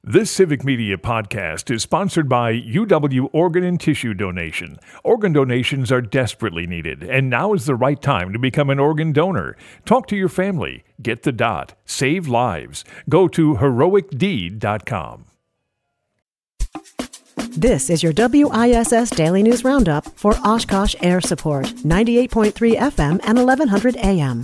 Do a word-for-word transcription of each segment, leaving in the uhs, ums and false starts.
This Civic Media podcast is sponsored by U W Organ and Tissue Donation. Organ donations are desperately needed, and now is the right time to become an organ donor. Talk to your family. Get the dot. Save lives. Go to heroic deed dot com. This is your W I S S Daily News Roundup for Oshkosh Air Support, ninety-eight point three F M and eleven hundred A M.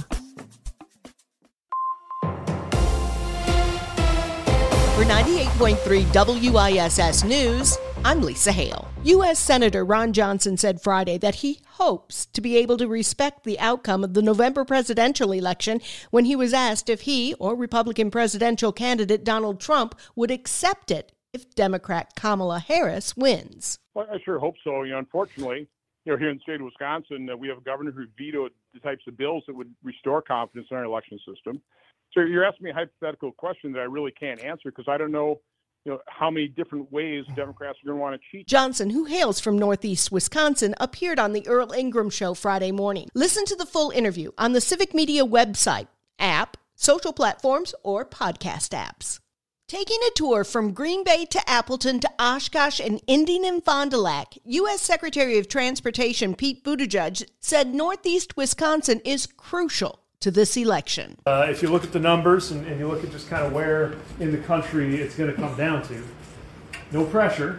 For ninety-eight point three W I S S News, I'm Lisa Hale. U S Senator Ron Johnson said Friday that he hopes to be able to respect the outcome of the November presidential election when he was asked if he or Republican presidential candidate Donald Trump would accept it if Democrat Kamala Harris wins. Well, I sure hope so. You know, unfortunately, you know, here in the state of Wisconsin, uh, we have a governor who vetoed the types of bills that would restore confidence in our election system. So you're asking me a hypothetical question that I really can't answer because I don't know, you know, how many different ways Democrats are going to want to cheat. Johnson, who hails from Northeast Wisconsin, appeared on the Earl Ingram Show Friday morning. Listen to the full interview on the Civic Media website, app, social platforms, or podcast apps. Taking a tour from Green Bay to Appleton to Oshkosh and ending in Fond du Lac, U S Secretary of Transportation Pete Buttigieg said Northeast Wisconsin is crucial to this election. Uh, if you look at the numbers and, and you look at just kind of where in the country it's going to come down to, no pressure,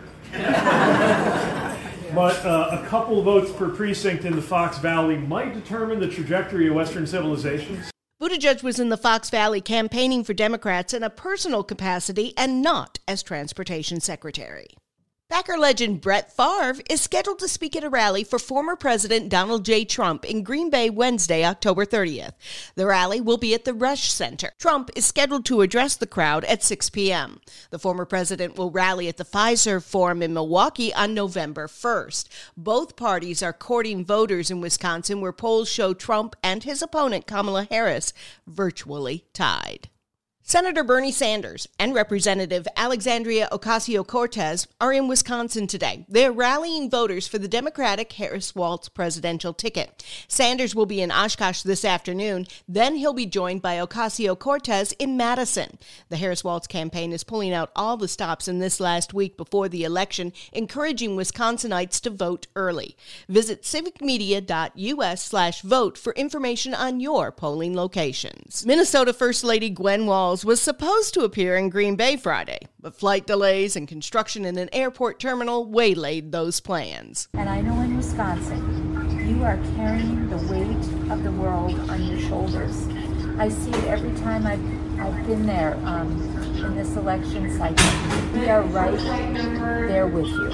but uh, a couple votes per precinct in the Fox Valley might determine the trajectory of Western civilization. Buttigieg was in the Fox Valley campaigning for Democrats in a personal capacity and not as transportation secretary. Packer legend Brett Favre is scheduled to speak at a rally for former President Donald J. Trump in Green Bay Wednesday, October thirtieth. The rally will be at the Resch Center. Trump is scheduled to address the crowd at six p.m. The former president will rally at the Fiserv Forum in Milwaukee on November first. Both parties are courting voters in Wisconsin, where polls show Trump and his opponent Kamala Harris virtually tied. Senator Bernie Sanders and Representative Alexandria Ocasio-Cortez are in Wisconsin today. They're rallying voters for the Democratic Harris-Walz presidential ticket. Sanders will be in Oshkosh this afternoon. Then he'll be joined by Ocasio-Cortez in Madison. The Harris-Walz campaign is pulling out all the stops in this last week before the election, encouraging Wisconsinites to vote early. Visit civicmedia.us slash vote for information on your polling locations. Minnesota First Lady Gwen Walz was supposed to appear in Green Bay Friday, but flight delays and construction in an airport terminal waylaid those plans. And I know in Wisconsin, you are carrying the weight of the world on your shoulders. I see it every time I've, I've been there um, in this election cycle. We are right there with you.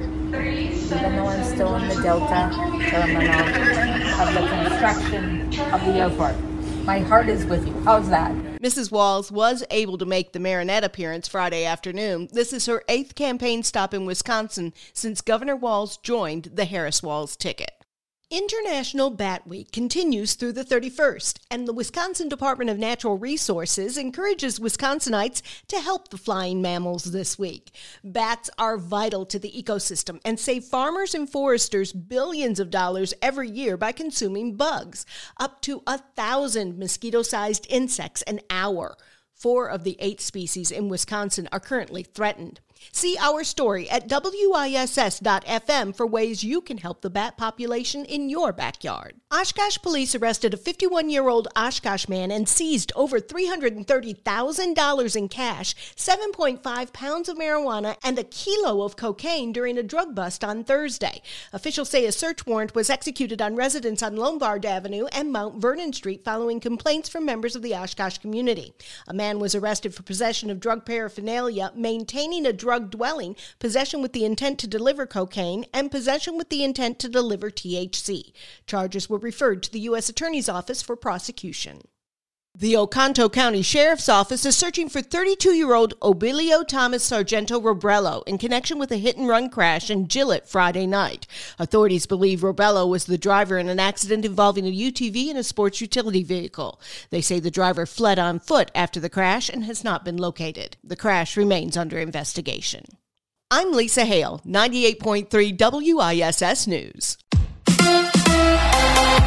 Even though I'm still in the Delta terminal of the construction of the airport. My heart is with you. How's that? Missus Walz was able to make the Marinette appearance Friday afternoon. This is her eighth campaign stop in Wisconsin since Governor Walz joined the Harris-Walz ticket. International Bat Week continues through the thirty-first, and the Wisconsin Department of Natural Resources encourages Wisconsinites to help the flying mammals this week. Bats are vital to the ecosystem and save farmers and foresters billions of dollars every year by consuming bugs, up to a thousand mosquito-sized insects an hour. Four of the eight species in Wisconsin are currently threatened. See our story at W I S S dot F M for ways you can help the bat population in your backyard. Oshkosh police arrested a fifty-one-year-old Oshkosh man and seized over three hundred thirty thousand dollars in cash, seven point five pounds of marijuana, and a kilo of cocaine during a drug bust on Thursday. Officials say a search warrant was executed on residents on Lombard Avenue and Mount Vernon Street following complaints from members of the Oshkosh community. A man was arrested for possession of drug paraphernalia, maintaining a drug dwelling, possession with the intent to deliver cocaine, and possession with the intent to deliver T H C. Charges were referred to the U S Attorney's Office for prosecution. The Oconto County Sheriff's Office is searching for thirty-two-year-old Obilio Thomas Sargento Robello in connection with a hit-and-run crash in Gillett Friday night. Authorities believe Robello was the driver in an accident involving a U T V and a sports utility vehicle. They say the driver fled on foot after the crash and has not been located. The crash remains under investigation. I'm Lisa Hale, ninety-eight point three W I S S News.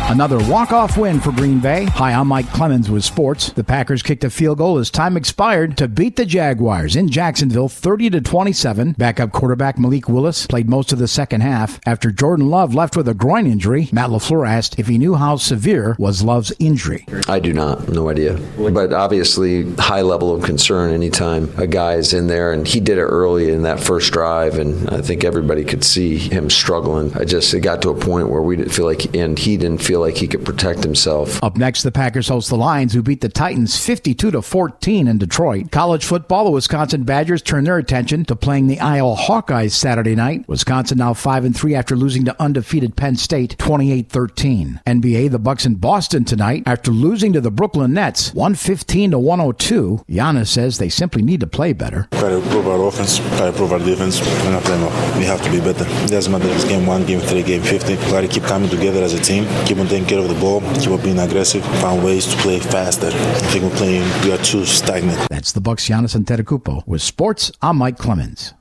Another walk-off win for Green Bay. Hi, I'm Mike Clemens with sports. The Packers kicked a field goal as time expired to beat the Jaguars in Jacksonville thirty to twenty-seven. Backup quarterback Malik Willis played most of the second half. After Jordan Love left with a groin injury, Matt LaFleur asked if he knew how severe was Love's injury. I do not. No idea. But obviously, high level of concern anytime a guy is in there, and he did it early in that first drive, and I think everybody could see him struggling. I just, it got to a point where we didn't feel like, and he didn't feel like he could protect himself. Up next, the Packers host the Lions, who beat the Titans fifty-two to fourteen in Detroit. College football, the Wisconsin Badgers turn their attention to playing the Iowa Hawkeyes Saturday night. Wisconsin now five and three after losing to undefeated Penn State twenty-eight thirteen. N B A, the Bucks in Boston tonight after losing to the Brooklyn Nets one fifteen to one oh two. Giannis says they simply need to play better. Try to improve our offense, try to improve our defense. We're not playing well. We have to be better. It doesn't matter if it's game one, game three, game fifty. We got to keep coming together as a team, keep on taking care of the ball, keep on being aggressive, find ways to play faster. I think we're playing, we are too stagnant. That's the Bucks' Giannis Antetokounmpo. With sports, I'm Mike Clemens.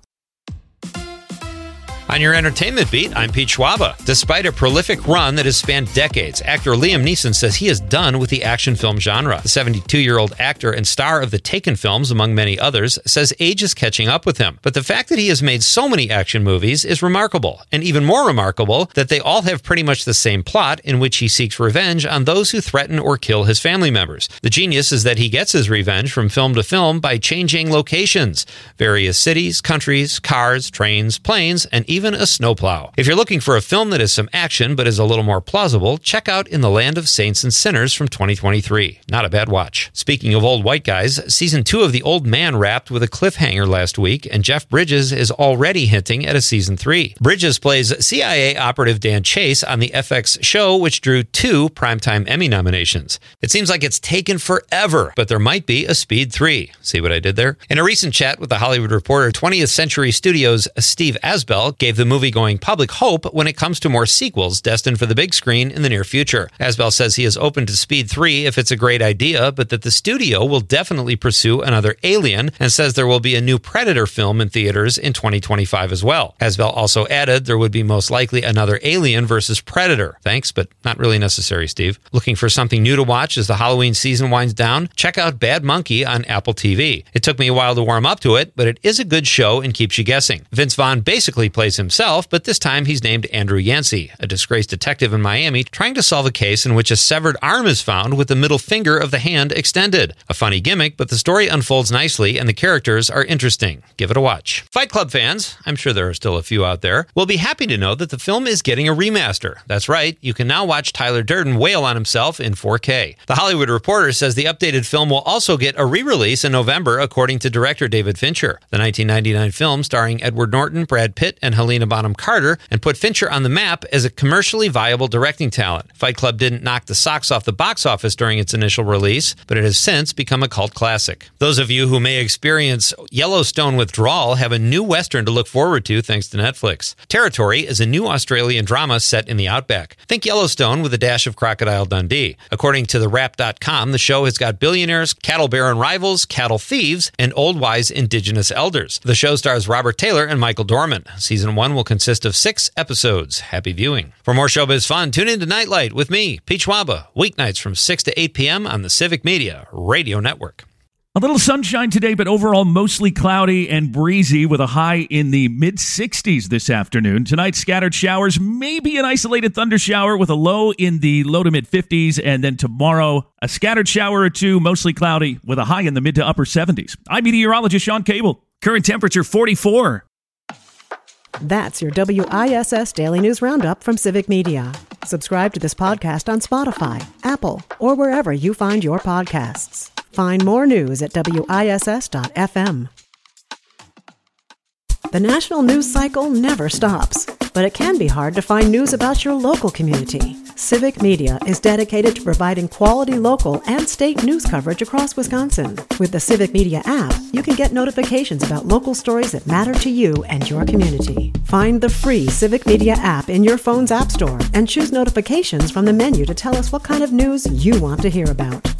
On your entertainment beat, I'm Pete Schwaba. Despite a prolific run that has spanned decades, actor Liam Neeson says he is done with the action film genre. The seventy-two-year-old actor and star of the Taken films, among many others, says age is catching up with him. But the fact that he has made so many action movies is remarkable, and even more remarkable that they all have pretty much the same plot in which he seeks revenge on those who threaten or kill his family members. The genius is that he gets his revenge from film to film by changing locations, various cities, countries, cars, trains, planes, and even even a snowplow. If you're looking for a film that has some action but is a little more plausible, check out In the Land of Saints and Sinners from twenty twenty-three. Not a bad watch. Speaking of old white guys, season two of The Old Man wrapped with a cliffhanger last week, and Jeff Bridges is already hinting at a season three. Bridges plays C I A operative Dan Chase on the F X show, which drew two Primetime Emmy nominations. It seems like it's taken forever, but there might be a Speed three. See what I did there? In a recent chat with The Hollywood Reporter, twentieth Century Studios' Steve Asbell gave the movie-going public hope when it comes to more sequels destined for the big screen in the near future. Asbell says he is open to Speed three if it's a great idea, but that the studio will definitely pursue another Alien, and says there will be a new Predator film in theaters in twenty twenty-five as well. Asbell also added there would be most likely another Alien versus Predator. Thanks, but not really necessary, Steve. Looking for something new to watch as the Halloween season winds down? Check out Bad Monkey on Apple T V. It took me a while to warm up to it, but it is a good show and keeps you guessing. Vince Vaughn basically plays himself, but this time he's named Andrew Yancey, a disgraced detective in Miami trying to solve a case in which a severed arm is found with the middle finger of the hand extended. A funny gimmick, but the story unfolds nicely and the characters are interesting. Give it a watch. Fight Club fans, I'm sure there are still a few out there, will be happy to know that the film is getting a remaster. That's right, you can now watch Tyler Durden wail on himself in four K. The Hollywood Reporter says the updated film will also get a re-release in November, according to director David Fincher. The nineteen ninety-nine film, starring Edward Norton, Brad Pitt, and Helena Bonham Carter, and put Fincher on the map as a commercially viable directing talent. Fight Club didn't knock the socks off the box office during its initial release, but it has since become a cult classic. Those of you who may experience Yellowstone withdrawal have a new Western to look forward to thanks to Netflix. Territory is a new Australian drama set in the outback. Think Yellowstone with a dash of Crocodile Dundee. According to the Wrap dot com, the show has got billionaires, cattle baron rivals, cattle thieves, and old wise indigenous elders. The show stars Robert Taylor and Michael Dorman. Season one will consist of six episodes. Happy viewing. For more showbiz fun, tune in to Nightlight with me, Pete Schwaba, weeknights from six to eight p.m. on the Civic Media Radio Network. A little sunshine today, but overall mostly cloudy and breezy with a high in the mid-sixties this afternoon. Tonight, scattered showers, maybe an isolated thunder shower with a low in the low to mid-fifties. And then tomorrow, a scattered shower or two, mostly cloudy with a high in the mid to upper seventies. I'm meteorologist Sean Cable. Current temperature forty-four. That's your W I S S Daily News Roundup from Civic Media. Subscribe to this podcast on Spotify, Apple, or wherever you find your podcasts. Find more news at W I S S dot F M. The national news cycle never stops, but it can be hard to find news about your local community. Civic Media is dedicated to providing quality local and state news coverage across Wisconsin. With the Civic Media app, you can get notifications about local stories that matter to you and your community. Find the free Civic Media app in your phone's app store and choose notifications from the menu to tell us what kind of news you want to hear about.